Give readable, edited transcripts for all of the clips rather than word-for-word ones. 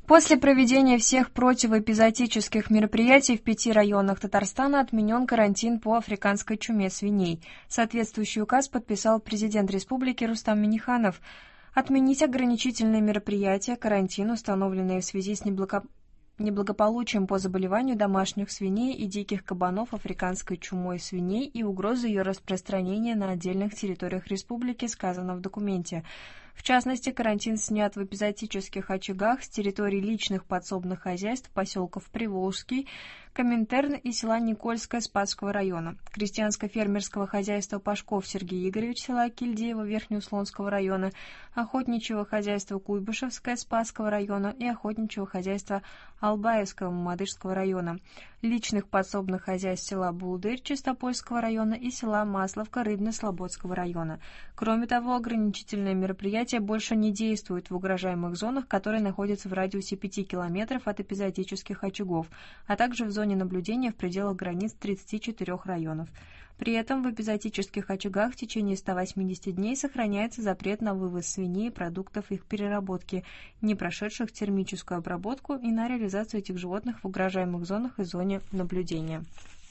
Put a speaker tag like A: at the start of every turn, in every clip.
A: После проведения всех противоэпизоотических мероприятий в 5 районах Татарстана отменен карантин по африканской чуме свиней. Соответствующий указ подписал президент республики Рустам Минниханов. Отменить ограничительные мероприятия, карантин, установленные в связи с неблагополучием по заболеванию домашних свиней и диких кабанов африканской чумой свиней и угрозы ее распространения на отдельных территориях республики, сказано в документе. В частности, карантин снят в эпизоотических очагах с территорий личных подсобных хозяйств поселков Приволжский, Коминтерн и села Никольское Спасского района, крестьянско-фермерского хозяйства Пашков Сергей Игоревич, села Кильдеево Верхнеуслонского района, охотничьего хозяйства Куйбышевское Спасского района и охотничьего хозяйства Албаевского Мамадышского района, личных подсобных хозяйств села Булдырь Чистопольского района и села Масловка Рыбно-Слободского района. Кроме того, ограничительные мероприятия больше не действуют в угрожаемых зонах, которые находятся в радиусе 5 километров от эпизоотических очагов, а также в зоне наблюдения в пределах границ 34 районов. При этом в эпизоотических очагах в течение 180 дней сохраняется запрет на вывоз свиней и продуктов их переработки, не прошедших термическую обработку, и на реализацию этих животных в угрожаемых зонах и зоне наблюдения.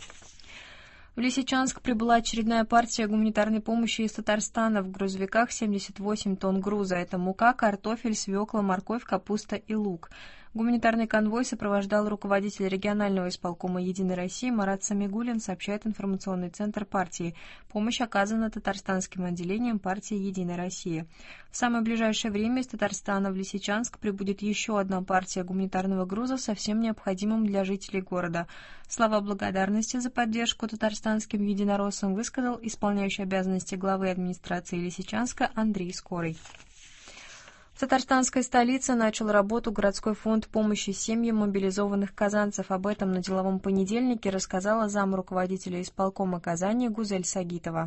A: В Лисичанск прибыла очередная партия гуманитарной помощи из Татарстана. В грузовиках 78 тонн груза. Это мука, картофель, свекла, морковь, капуста и лук. Гуманитарный конвой сопровождал руководитель регионального исполкома «Единой России» Марат Самигуллин, сообщает информационный центр партии. Помощь оказана татарстанским отделением партии «Единой России». В самое ближайшее время из Татарстана в Лисичанск прибудет еще одна партия гуманитарного груза со всем необходимым для жителей города. Слова благодарности за поддержку татарстанским единороссам высказал исполняющий обязанности главы администрации Лисичанска Андрей Скорый. В татарстанской столице начал работу городской фонд помощи семьям мобилизованных казанцев. Об этом на деловом понедельнике рассказала замруководителя исполкома Казани Гузель Сагитова.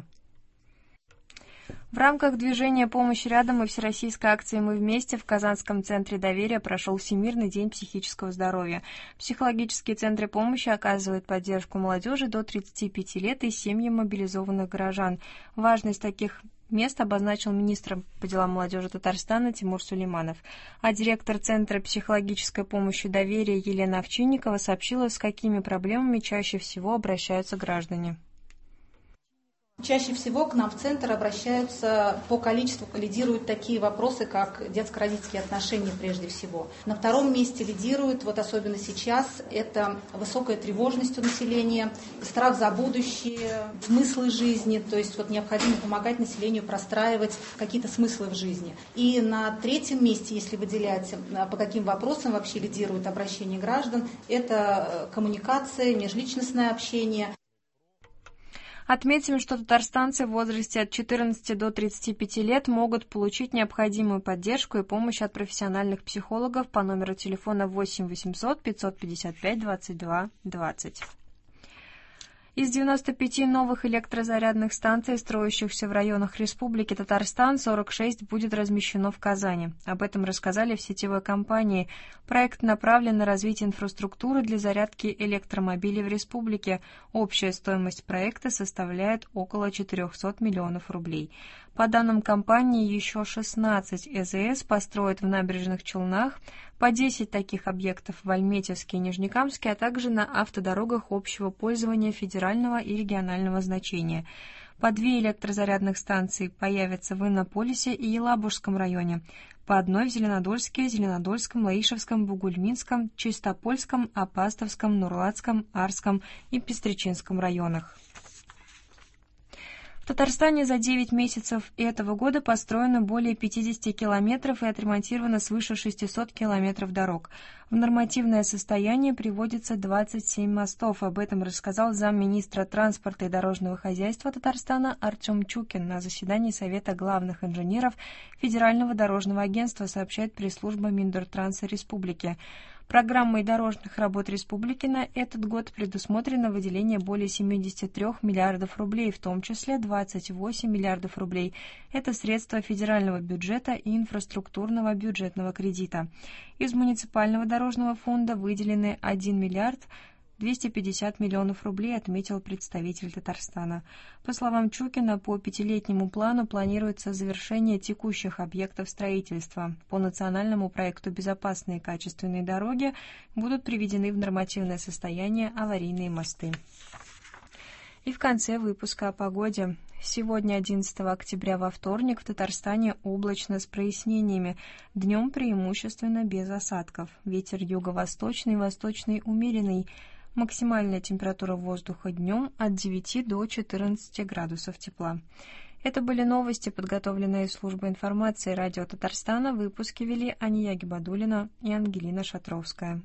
A: В рамках движения «Помощь рядом» и всероссийской акции «Мы вместе» в Казанском центре доверия прошел Всемирный день психического здоровья. Психологические центры помощи оказывают поддержку молодежи до 35 лет и семьям мобилизованных горожан. Важность таких мест обозначил министр по делам молодежи Татарстана Тимур Сулейманов. А директор Центра психологической помощи доверия Елена Овчинникова сообщила, с какими проблемами чаще всего обращаются граждане.
B: Чаще всего к нам в центр обращаются по количеству, лидируют такие вопросы, как детско-родительские отношения прежде всего. На втором месте лидирует, вот особенно сейчас, это высокая тревожность у населения, страх за будущее, смыслы жизни, то есть вот необходимо помогать населению простраивать какие-то смыслы в жизни. И на третьем месте, если выделять, по каким вопросам вообще лидирует обращение граждан, это коммуникация, межличностное общение.
A: Отметим, что татарстанцы в возрасте от 14 до 35 лет могут получить необходимую поддержку и помощь от профессиональных психологов по номеру телефона 8 800 555 22 20. Из 95 новых электрозарядных станций, строящихся в районах Республики Татарстан, 46 будет размещено в Казани. Об этом рассказали в сетевой компании. Проект направлен на развитие инфраструктуры для зарядки электромобилей в республике. Общая стоимость проекта составляет около 400 миллионов рублей. По данным компании, еще 16 ЭЗС построят в Набережных Челнах, по 10 таких объектов в Альметьевске и Нижнекамске, а также на автодорогах общего пользования федерального и регионального значения. По 2 электрозарядных станции появятся в Иннополисе и Елабужском районе, по одной в Зеленодольске, Зеленодольском, Лаишевском, Бугульминском, Чистопольском, Апастовском, Нурлатском, Арском и Пестричинском районах. В Татарстане за 9 месяцев этого года построено более 50 километров и отремонтировано свыше 600 километров дорог. В нормативное состояние приводится 27 мостов. Об этом рассказал замминистра транспорта и дорожного хозяйства Татарстана Артем Чукин на заседании Совета главных инженеров Федерального дорожного агентства, сообщает пресс-служба Миндортранса Республики. Программой дорожных работ республики на этот год предусмотрено выделение более 73 миллиардов рублей, в том числе 28 миллиардов рублей. Это средства федерального бюджета и инфраструктурного бюджетного кредита. Из муниципального дорожного фонда выделены 1 миллиард 250 миллионов рублей, отметил представитель Татарстана. По словам Чукина, по пятилетнему плану планируется завершение текущих объектов строительства. По национальному проекту «Безопасные и качественные дороги» будут приведены в нормативное состояние аварийные мосты. И в конце выпуска о погоде. Сегодня, 11 октября, во вторник, в Татарстане облачно с прояснениями. Днем преимущественно без осадков. Ветер юго-восточный, восточный умеренный. Максимальная температура воздуха днем от 9 до 14 градусов тепла. Это были новости, подготовленные службой информации радио Татарстана. Выпуски вели Ания Гибадуллина и Ангелина Шатровская.